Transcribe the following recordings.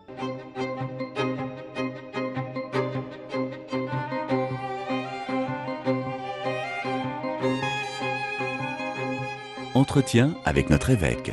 Entretien avec notre évêque.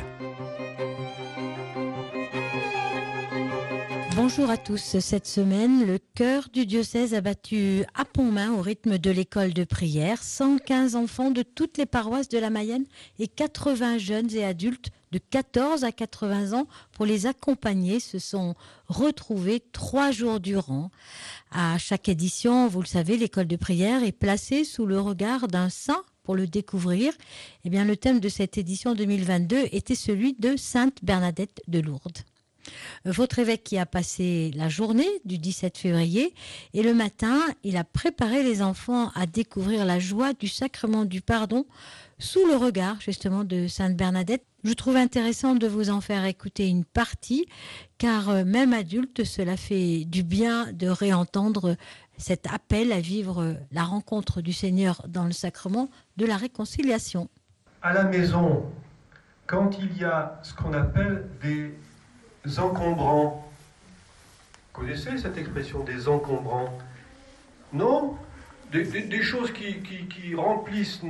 Bonjour à tous. Cette semaine, le chœur du diocèse a battu à Pontmain au rythme de l'école de prière 115 enfants de toutes les paroisses de la Mayenne et 80 jeunes et adultes de 14 à 80 ans pour les accompagner se sont retrouvés 3 jours durant. À chaque édition, vous le savez, l'école de prière est placée sous le regard d'un saint pour le découvrir. Eh bien, le thème de cette édition 2022 était celui de Sainte Bernadette de Lourdes. Votre évêque qui a passé la journée du 17 février et le matin, il a préparé les enfants à découvrir la joie du sacrement du pardon sous le regard justement de Sainte Bernadette. Je trouve intéressant de vous en faire écouter une partie car même adulte, cela fait du bien de réentendre cet appel à vivre la rencontre du Seigneur dans le sacrement de la réconciliation. À la maison, quand il y a ce qu'on appelle des encombrants, vous connaissez cette expression des encombrants? Non? Des choses qui remplissent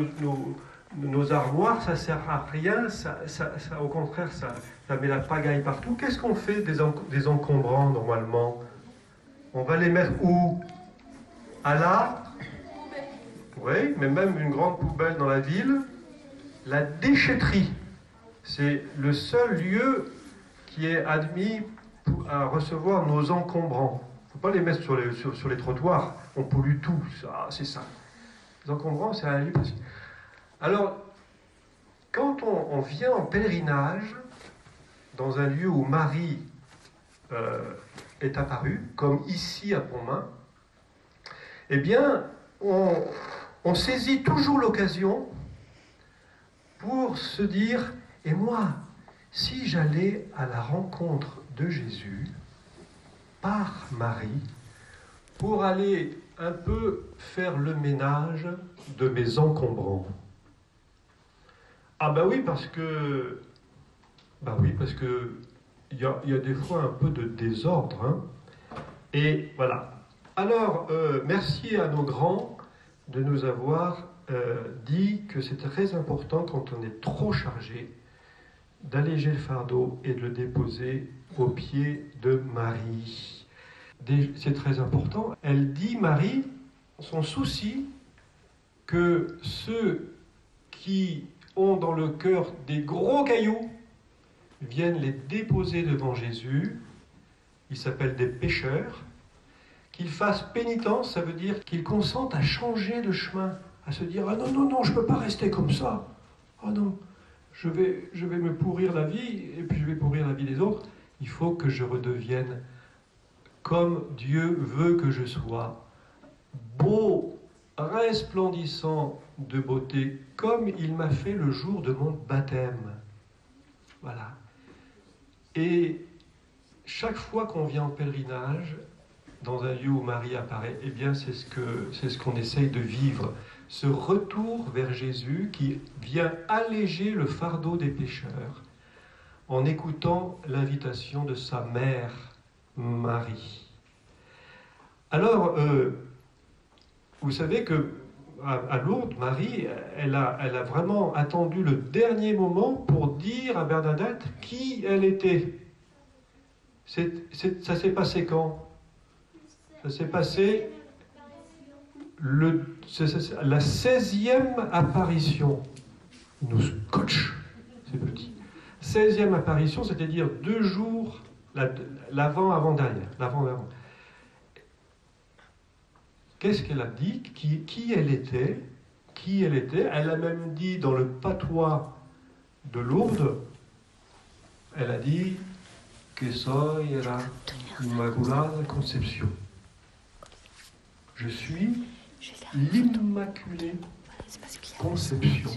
nos armoires, ça ne sert à rien, ça, au contraire, ça met la pagaille partout. Qu'est-ce qu'on fait des encombrants normalement? On va les mettre où? À la? Oui, mais même une grande poubelle dans la ville. La déchetterie, c'est le seul lieu qui est admis à recevoir nos encombrants. Il ne faut pas les mettre sur les trottoirs, on pollue tout, ça, c'est ça. Les encombrants, c'est un lieu précis. Alors, quand on vient en pèlerinage, dans un lieu où Marie est apparue, comme ici à Pontmain, eh bien, on saisit toujours l'occasion pour se dire, et moi, si j'allais à la rencontre de Jésus par Marie pour aller un peu faire le ménage de mes encombrants. Ah ben oui, parce que il y a des fois un peu de désordre. Hein. Et voilà. Alors, merci à nos grands de nous avoir dit que c'est très important quand on est trop chargé d'alléger le fardeau et de le déposer aux pieds de Marie. C'est très important. Elle dit, Marie, son souci, que ceux qui ont dans le cœur des gros cailloux viennent les déposer devant Jésus. Ils s'appellent des pécheurs. Qu'ils fassent pénitence, ça veut dire qu'ils consentent à changer de chemin, à se dire « Ah non, je ne peux pas rester comme ça. Ah non, je vais me pourrir la vie et puis je vais pourrir la vie des autres. Il faut que je redevienne comme Dieu veut que je sois, beau, resplendissant de beauté, comme il m'a fait le jour de mon baptême. » Voilà. Et chaque fois qu'on vient en pèlerinage, dans un lieu où Marie apparaît, eh bien c'est ce qu'on essaye de vivre. Ce retour vers Jésus qui vient alléger le fardeau des pécheurs en écoutant l'invitation de sa mère, Marie. Alors, vous savez que à Lourdes, Marie, elle a vraiment attendu le dernier moment pour dire à Bernadette qui elle était. Ça s'est passé quand? Ça s'est passé la 16e apparition. Nous scotch, c'est petit. 16e apparition, c'est-à-dire 2 jours, l'avant-avant-dernière. Qu'est-ce qu'elle a dit? Qui elle était? Elle a même dit dans le patois de Lourdes, elle a dit que soy la Immaculada Conception. Je suis l'Immaculée Conception.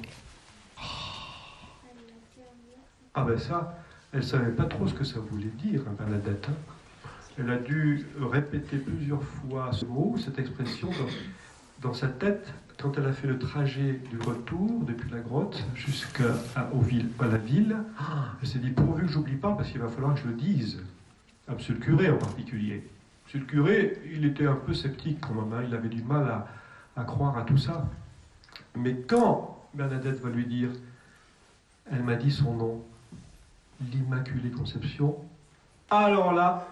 Ah ben ça, elle ne savait pas trop ce que ça voulait dire, Bernadette. Elle a dû répéter plusieurs fois ce mot, cette expression, dans sa tête, quand elle a fait le trajet du retour depuis la grotte jusqu'à la ville. Elle s'est dit, pourvu que j'oublie pas, parce qu'il va falloir que je le dise. Monsieur le curé en particulier. Monsieur le curé, il était un peu sceptique quand même, hein, il avait du mal à croire à tout ça. Mais quand Bernadette va lui dire, elle m'a dit son nom, l'Immaculée Conception, alors là,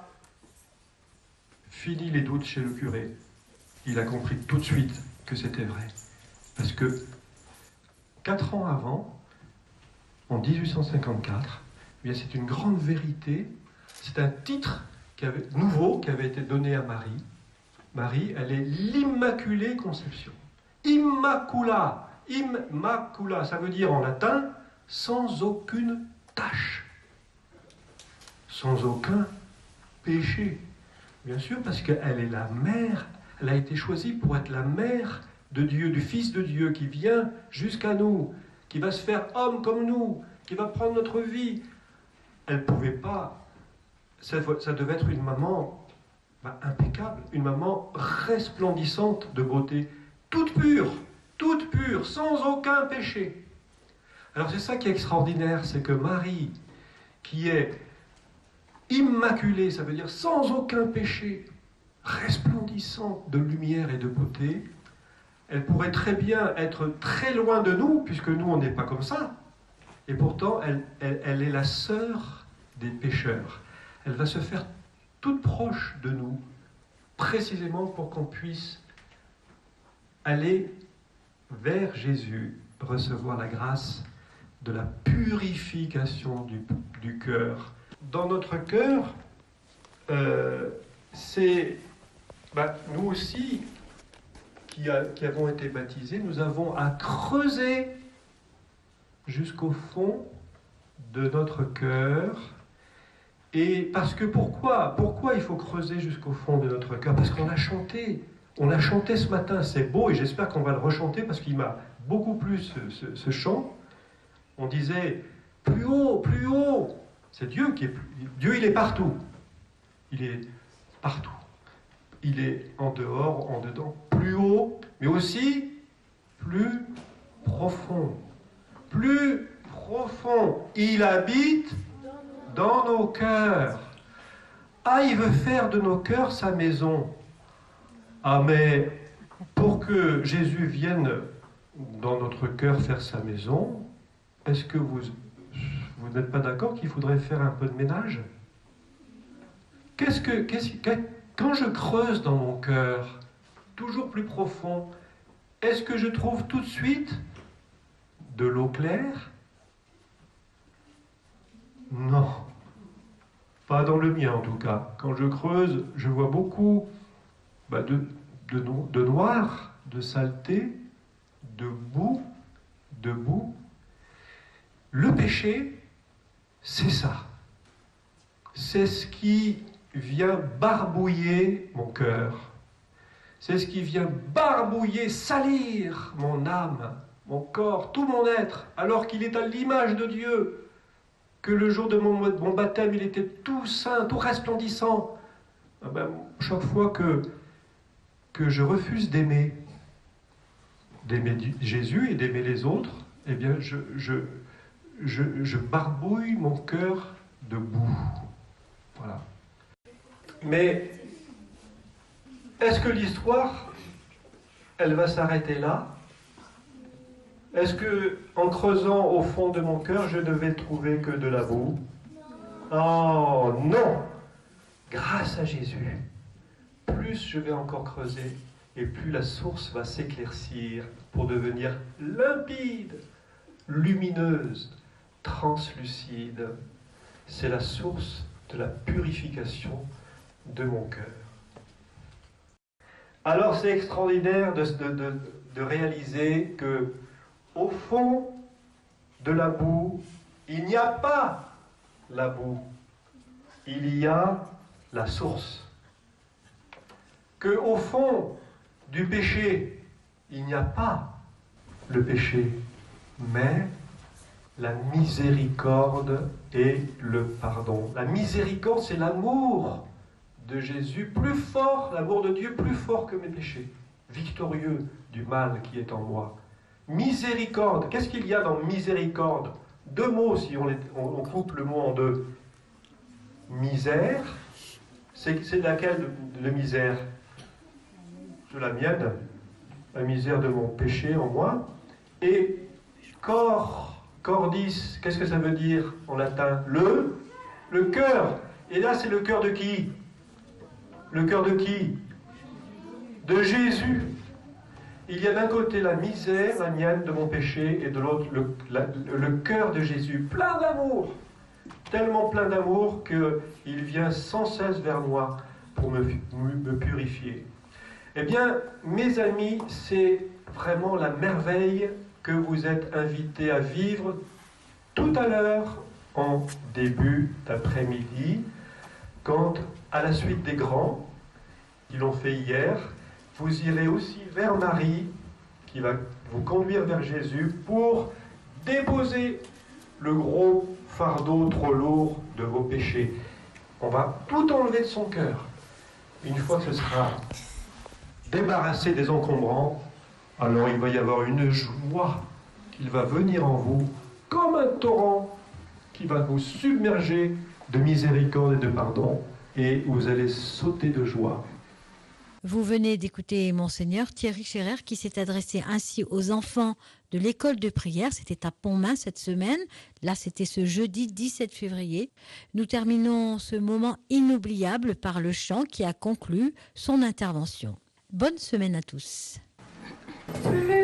fini les doutes chez le curé. Il a compris tout de suite que c'était vrai. Parce que 4 ans avant, en 1854, eh bien c'est une grande vérité, c'est un titre nouveau qui avait été donné à Marie. Marie, elle est l'Immaculée Conception. Immacula, immacula, ça veut dire en latin sans aucune tache, sans aucun péché. Bien sûr, parce qu'elle est la mère, elle a été choisie pour être la mère de Dieu, du Fils de Dieu qui vient jusqu'à nous, qui va se faire homme comme nous, qui va prendre notre vie. Elle ne pouvait pas, ça devait être une maman impeccable, une maman resplendissante de beauté, toute pure, sans aucun péché. Alors c'est ça qui est extraordinaire, c'est que Marie, qui est immaculée, ça veut dire sans aucun péché, resplendissante de lumière et de beauté, elle pourrait très bien être très loin de nous, puisque nous on n'est pas comme ça, et pourtant elle est la sœur des pécheurs. Elle va se faire toute proche de nous, précisément pour qu'on puisse aller vers Jésus, recevoir la grâce de la purification du cœur. Dans notre cœur, c'est nous aussi qui avons été baptisés, nous avons à creuser jusqu'au fond de notre cœur. Et parce que pourquoi il faut creuser jusqu'au fond de notre cœur? Parce qu'on a chanté ce matin, c'est beau, et j'espère qu'on va le rechanter parce qu'il m'a beaucoup plu ce chant. On disait plus haut, c'est Dieu qui est plus. Dieu, il est partout. Il est partout. Il est en dehors, en dedans, plus haut, mais aussi plus profond. Plus profond. Il habite dans nos cœurs. Ah, il veut faire de nos cœurs sa maison. Ah, mais pour que Jésus vienne dans notre cœur faire sa maison, est-ce que vous n'êtes pas d'accord qu'il faudrait faire un peu de ménage? Quand je creuse dans mon cœur, toujours plus profond, est-ce que je trouve tout de suite de l'eau claire? Non. Pas dans le mien en tout cas. Quand je creuse, je vois beaucoup de noir, de saleté, de boue. Le péché, c'est ça. C'est ce qui vient barbouiller mon cœur. C'est ce qui vient barbouiller, salir mon âme, mon corps, tout mon être, alors qu'il est à l'image de Dieu. Que le jour de mon baptême, il était tout saint, tout resplendissant. Chaque fois que je refuse d'aimer Jésus et d'aimer les autres, eh bien, je barbouille mon cœur de boue. Voilà. Mais est-ce que l'histoire, elle va s'arrêter là? Est-ce que, en creusant au fond de mon cœur, je ne vais trouver que de la boue? Oh non! Grâce à Jésus, plus je vais encore creuser, et plus la source va s'éclaircir pour devenir limpide, lumineuse, translucide. C'est la source de la purification de mon cœur. Alors c'est extraordinaire de réaliser que au fond de la boue, il n'y a pas la boue, il y a la source. Que au fond du péché, il n'y a pas le péché, mais la miséricorde et le pardon. La miséricorde, c'est l'amour de Jésus, plus fort, l'amour de Dieu plus fort que mes péchés, victorieux du mal qui est en moi. Miséricorde, qu'est-ce qu'il y a dans miséricorde? Deux mots si on coupe le mot en deux. Misère C'est laquelle de misère? De la mienne, la misère de mon péché en moi. Et cordis, qu'est-ce que ça veut dire en latin? Le cœur. Et là, c'est le cœur de qui? Le cœur de qui? De Jésus. Il y a d'un côté la misère, la mienne de mon péché, et de l'autre le cœur de Jésus, plein d'amour, tellement plein d'amour qu'il vient sans cesse vers moi pour me purifier. Eh bien, mes amis, c'est vraiment la merveille que vous êtes invités à vivre tout à l'heure en début d'après-midi, quand, à la suite des grands qui l'ont fait hier, vous irez aussi vers Marie, qui va vous conduire vers Jésus pour déposer le gros fardeau trop lourd de vos péchés. On va tout enlever de son cœur. Une fois que ce sera débarrassé des encombrants, alors il va y avoir une joie qui va venir en vous comme un torrent qui va vous submerger de miséricorde et de pardon, et vous allez sauter de joie. Vous venez d'écouter Monseigneur Thierry Scherer qui s'est adressé ainsi aux enfants de l'école de prière. C'était à Pontmain cette semaine. Là, c'était ce jeudi 17 février. Nous terminons ce moment inoubliable par le chant qui a conclu son intervention. Bonne semaine à tous. Oui.